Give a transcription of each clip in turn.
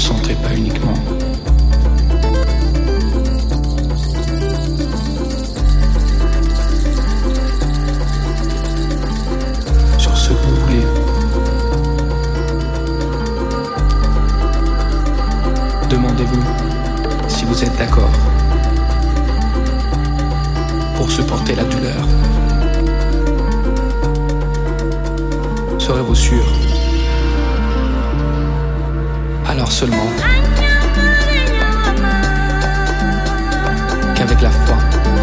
concentrez pas uniquement sur ce que vous voulez. Demandez-vous si vous êtes d'accord pour supporter la douleur. Serez-vous sûr? Alors seulement qu'avec la foi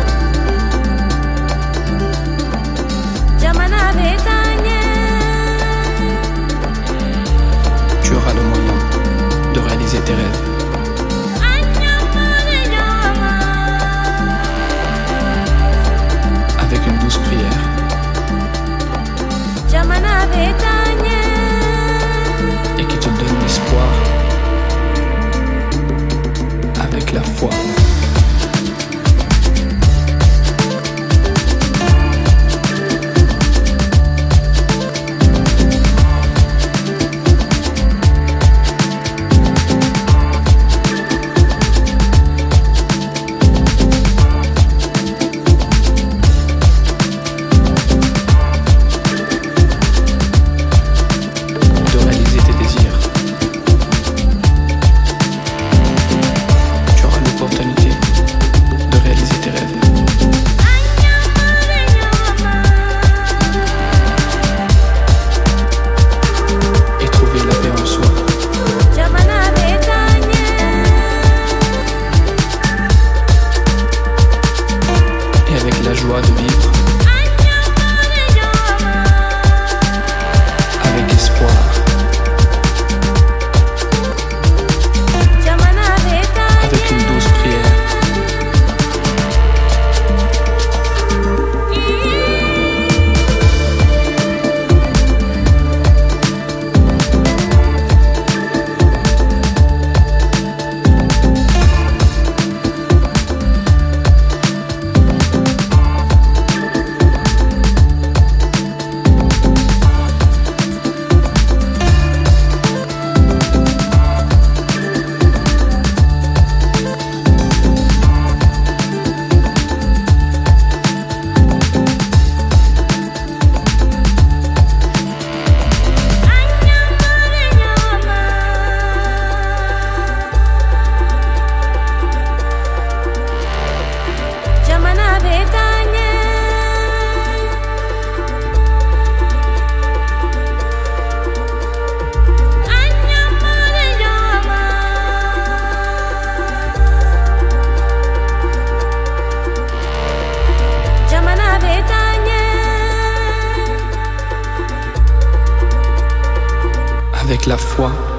tu auras le moyen de réaliser tes rêves. Avec une douce prière et qui te donne l'espoir. Avec la foi. De réaliser tes désirs. Tu auras l'opportunité de réaliser tes rêves. Et trouver la paix en soi. Et avec la joie de vivre. Avec espoir. Avec une douce prière. Avec la foi.